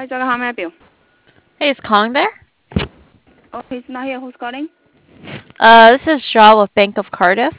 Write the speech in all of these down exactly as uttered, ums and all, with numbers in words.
Hi, Jagger. How may I help you? Hey, is Kong there? Oh, he's not here. Who's calling? Uh, this is Shaw with Bank of Cardiff.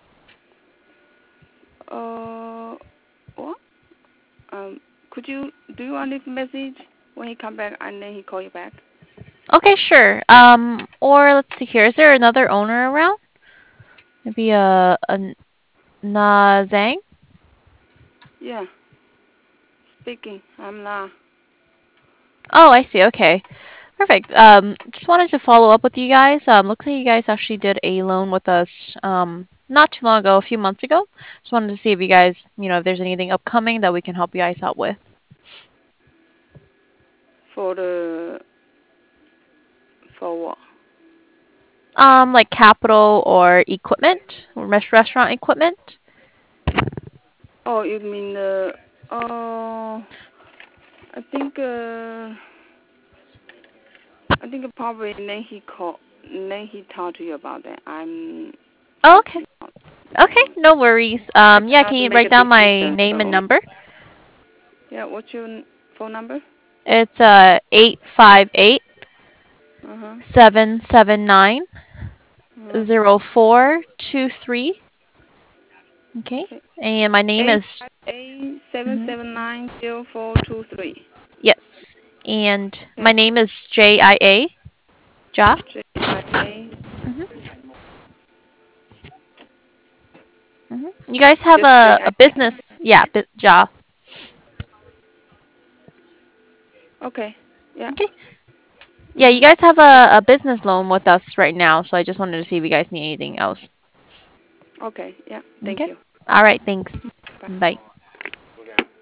Uh, what? Um, could you do you want to leave a message when he come back and then he call you back? Okay, sure. Um, or let's see here. Is there another owner around? Maybe a a Na Zhang? Yeah, speaking. I'm not. Oh, I see. Okay, perfect. Um, just wanted to follow up with you guys. Um, looks like you guys actually did a loan with us. Um, not too long ago, a few months ago. Just wanted to see if you guys, you know, if there's anything upcoming that we can help you guys out with. For the for what? Um, like capital or equipment, or res- restaurant equipment. Oh, you mean the? Uh, I think. Uh, I think probably then he call. Then he talked to you about that. I'm Oh, okay. actually not. Okay, Uh, no worries. I Um, yeah, cannot can you make write a down my decision. name and So number? yeah, what's your phone number? It's uh eight five eight Uh huh. seven seven nine Uh huh. zero four two three. Okay, Okay. and my name Eight is. five eight seven Mhm. seven nine zero four two three. Yes, and Okay. my name is J I A. Ja. J I A. Mhm. Mhm. You guys have Just J a I a business, yeah, bu- Ja. A. Okay. Yeah. Okay. Yeah, you Mhm. guys have a a business loan with us right now, so I just wanted to see if you guys need anything else. Okay. Yeah. Thank Okay. you. All right. Thanks. Bye. Bye.